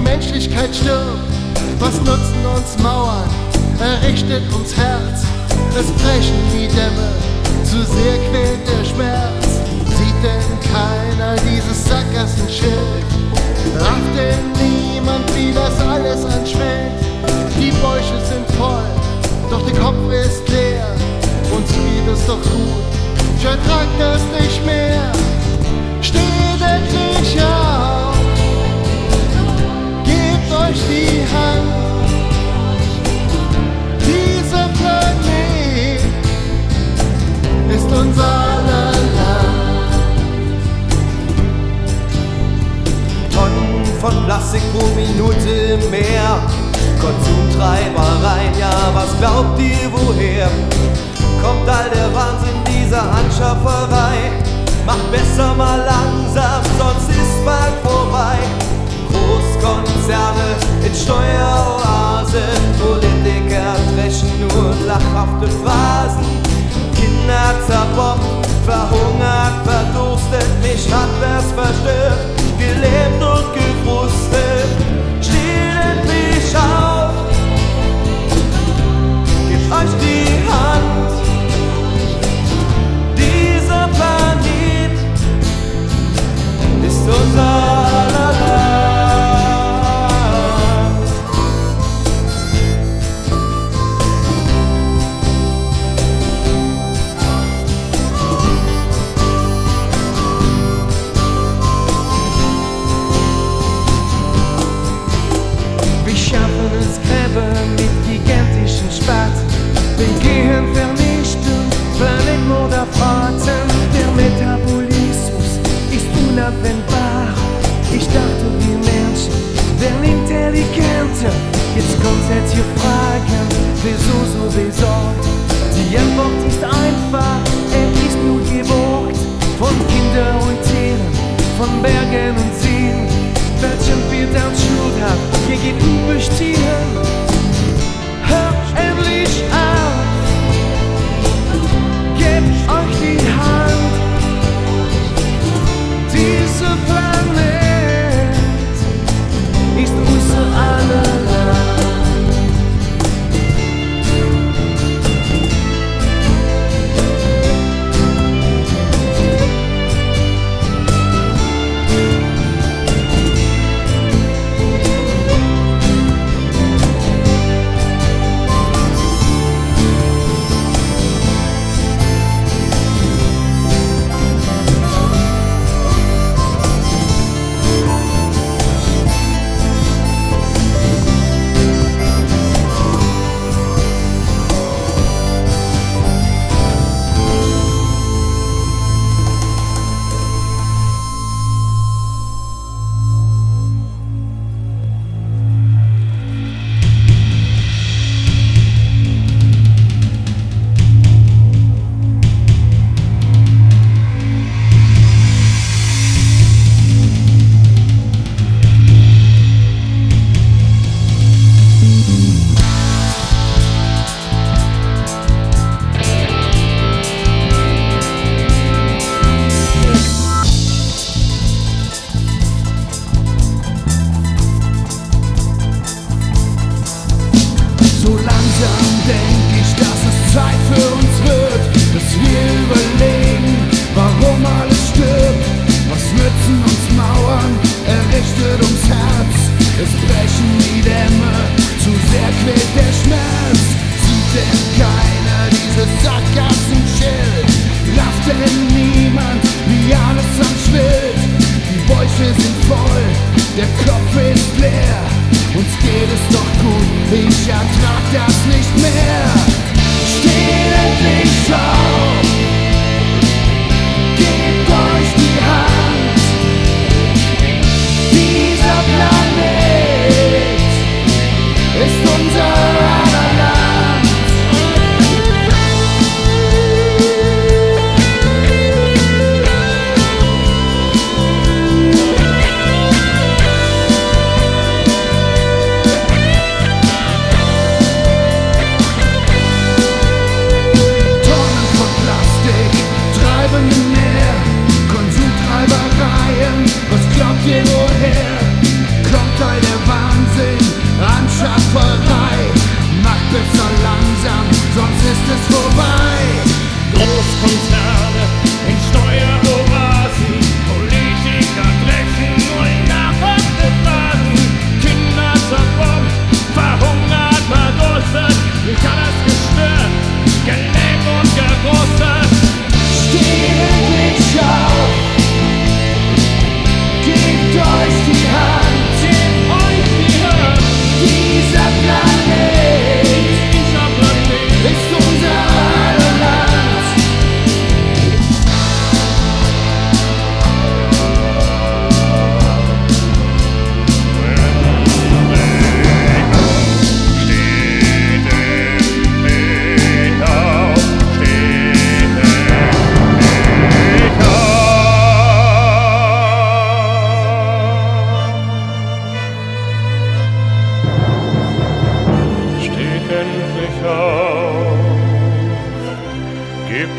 Menschlichkeit stirbt. Was nutzen uns Mauern, errichtet uns Herz. Es brechen die Dämme, zu sehr quält der Schmerz. Sieht denn keiner dieses Sackgassenschild? Rafft denn niemand, wie das alles anschwellt? Die Bäuche sind voll, doch der Kopf ist leer. Uns geht es doch gut, ich ertrag das nicht mehr. Steht endlich auf, gebt euch die Hand. Dieser Planet ist unser aller Land. Tonnen von Plastik pro Minute im Meer, Konsumtreibereien, ja, was glaubt ihr woher? Kommt all der Wahnsinn dieser Anschafferei? Macht besser mal langsam, sonst ist bald vorbei. Großkonzerne in Steueroasen, Politiker dreschen nur lachhafte Phrasen. Kinder zerbombt, verhungert, verdurstet, mich hat das verstört, gelebt und gefrustet. Steht endlich auf, gebt euch die Hand.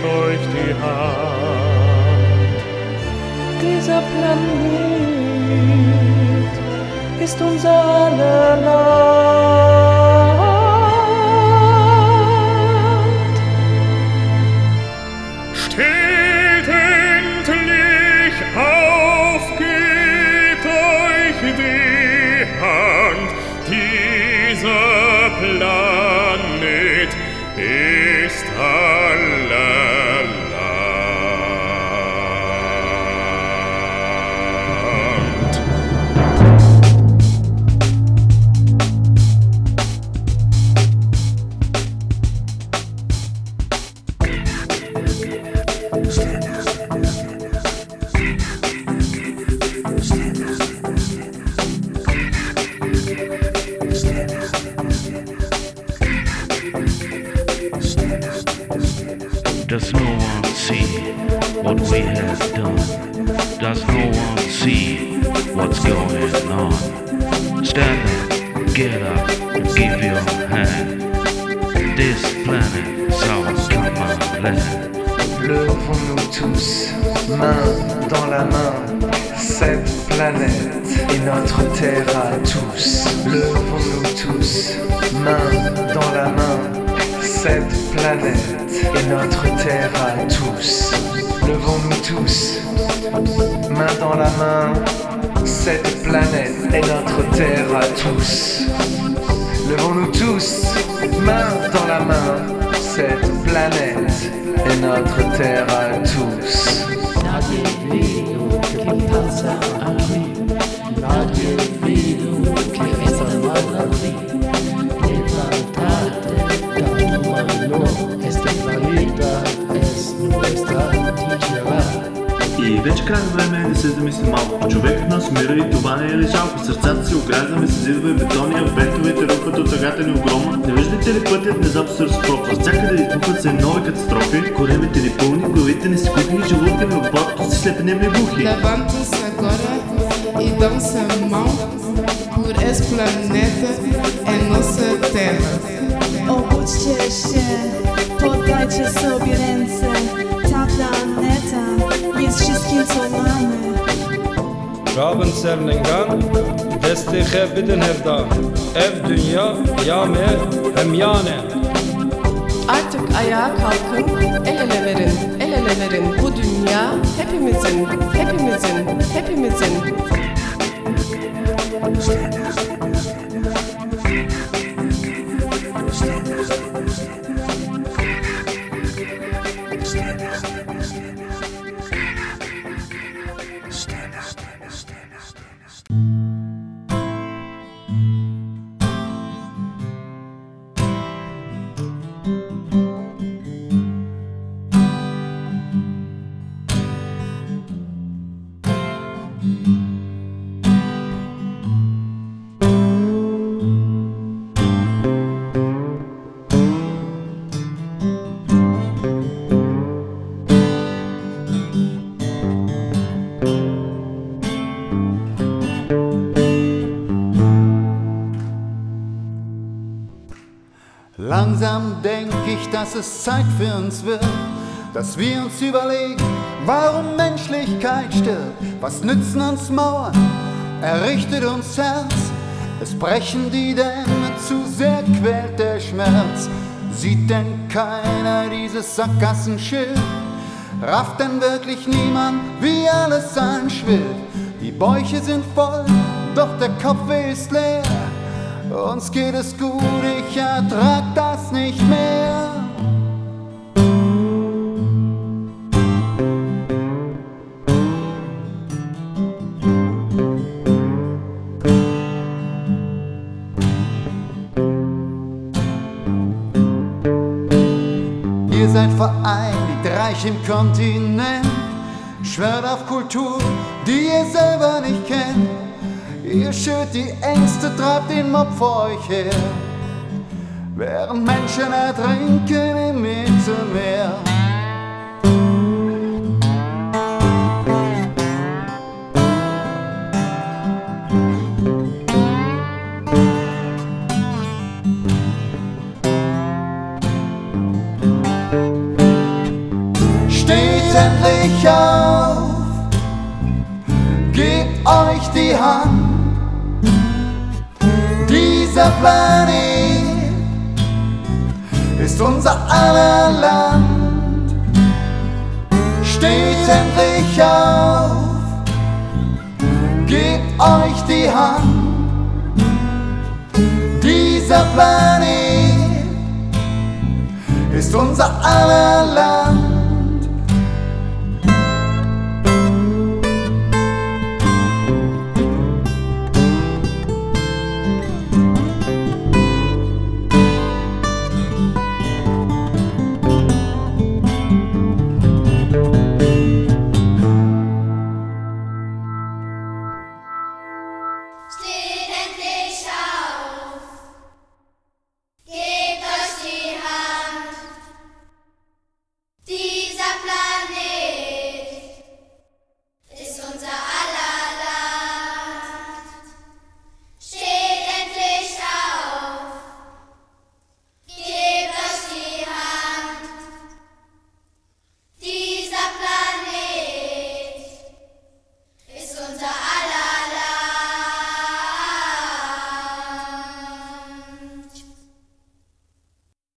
euch die Hand. Dieser Planet ist unser aller Land. Steht endlich auf, gebt euch die Hand. Dieser Planet ist aller Land. Does no one see what we have done? Does no one see what's going on? Stand up, get up, and give your hand. This planet's our common land. Levons-nous tous, main dans la main, cette planète est notre terre à tous. Levons-nous tous, main dans la main, cette planète est notre terre à tous. Levons-nous tous, main dans la main, cette planète est notre terre à tous. Levons-nous tous, main dans la main, cette planète est notre terre à tous. Nadie viu que passa ali, nadie viu que essa mala ali. Levantate da tua mano, esta vida es nuestra tierra. И вече крайно време е да се замислим малко. Човекът нас умира и това не е ли жалко? Сърцата си ограждаме с зидове бетони, а бентовете рухват от тъгата ни огромна. Не виждате ли пътят внезапно се разпропва? Всякъде изпухват се нови катастрофи. Коремите ни пълни, главите ни си кухни, животите ми в блатото си слепенем и глухи. Levantem-se agora e dão-se a mão, por esse planeta é nossa terra. Obudźcie się, poddajcie sobie ręce. Ta planeta jest wszystkim, co mamy. Rabın serlengan, desti khebidin hevdan. Ev dünya, yame, hem yane. Artık ayağa kalkın, el ele verin, el ele verin. Bu dünya hepimizin, hepimizin, hepimizin. Langsam denk ich, dass es Zeit für uns wird, dass wir uns überlegen, warum Menschlichkeit stirbt. Was nützen uns Mauern, errichtet uns Herz, es brechen die Dämme, zu sehr quält der Schmerz. Sieht denn keiner dieses Sackgassenschild? Rafft denn wirklich niemand, wie alles anschwillt? Die Bäuche sind voll, doch der Kopf ist leer. Uns geht es gut, ich ertrag das nicht mehr. Ihr seid vereinigt, reich im Kontinent, schwört auf Kultur, die ihr selber nicht kennt. Ihr schürt die Ängste, treibt den Mob vor euch her, während Menschen ertrinken im Mittelmeer. endlich auf, gebt euch die Hand. Dieser Planet ist unser aller Land. Steht endlich auf, gebt euch die Hand. Dieser Planet ist unser aller Land.